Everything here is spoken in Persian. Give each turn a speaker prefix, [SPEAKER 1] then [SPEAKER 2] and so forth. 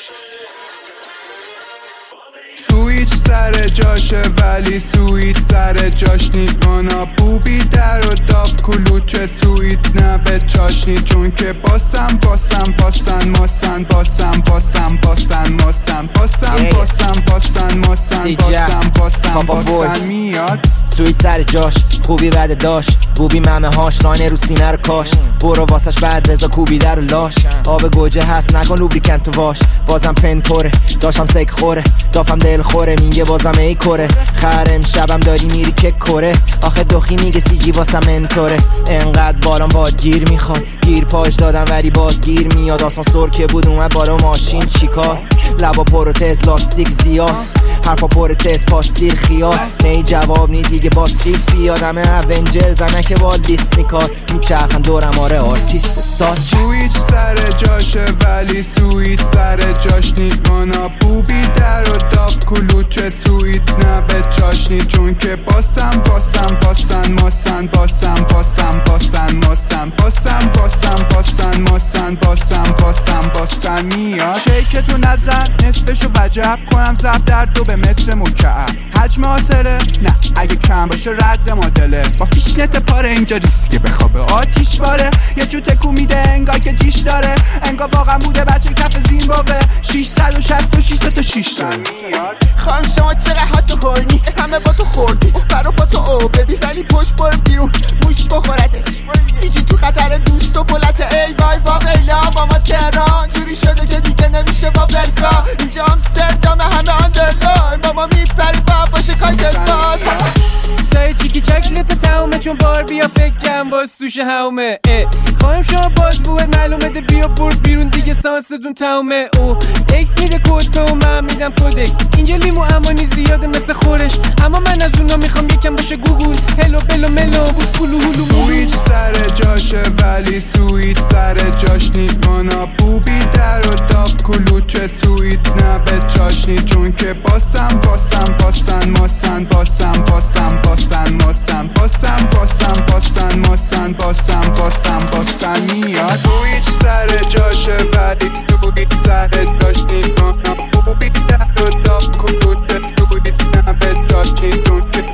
[SPEAKER 1] سویچ سر جاشه ولی سویت سر جاش نید. مانا بوبی در و داف کلوچه سویت نه به چاشنی. چون که باسن ماسن باسن ماسن میاد.
[SPEAKER 2] سویت سر جاش خوبی بده داشت. بوبی ممه هاش لاینه رو سینه رو کاش. برو واسش بعد بزا کوبی در و لاش. آب گوجه هست نکن لوبریکن تو واش. بازم پن پره داشتم سک خوره. دافم دل خوره میگه بازم ای کره. خرم شبم داری میری که کره. آخه دخی میگه سیجی واسم منطوره. انقدر بالام باد گیر میخواد. گیر پاش دادم ولی باز گیر میاد. آسانسور که بود اومد بالا ماشین چیکار. لبا پروتز لاستیک زیاد. حرفا پروتز پاستیر خیال. نی جواب نی دیگه باز خیف بیادم اونجر زنه که با دیسنی کار. میچرخن دورم آره آرتیست ساز.
[SPEAKER 1] سویچ سر جاشه ولی سویت سر جاش نید. مانا بوبی در و داف کلوچه سویت نه به چاشنی. چون که باسن میاد. شیکتو نزن نصفشو وجب کنم زب در 2 متر مکعب. حجم حاصله نه اگه کم باشه رد مدله. با فیشنت پاره اینجا ریسکه بخوابه آتیش باره. یه جو تکو میده انگار که جیش داره. انگار واقعا بوده بچه کف زیمبابوه. 666 تا 6 داره.
[SPEAKER 3] خانم شما چقدر حتی هورنی. همه با تو خوردی برا با تو او ببی ولی پشت بار بیرون موش بخورته. سیجی تو خطر دوست و بلته. ای وای وای ایلا ماما تهران جوری شده که دیگه نمیشه با بلکا. اینجا هم سردامه همه آندرلاین. ماما میپری با باشه کایدل باز.
[SPEAKER 4] سای چیکی چکلت تاومه چون بار بیا فکرم باز توش هاومه. خواهیم شما باز بود معلومه ده بیا برد بیرون دیگه سانستون تاومه. او اکس میده کد به و من میدم کودکس. اینجا لیمو امانی زیاده مثل خورش. اما من از اونا میخوام یکم باشه گوگل. هلو بلو ملو بود کلو هلو.
[SPEAKER 1] سویچ سر جاشه ولی سویت سر جاش نید. مانا بوبی در و داف کلوچه سویت نه به چاشنی. چون که باسن میاد. سویچ سر جاشه ولی سویت سر جاش نید. مانا بوبی در و داف کلوچه سویت نه به چاشنی. چون که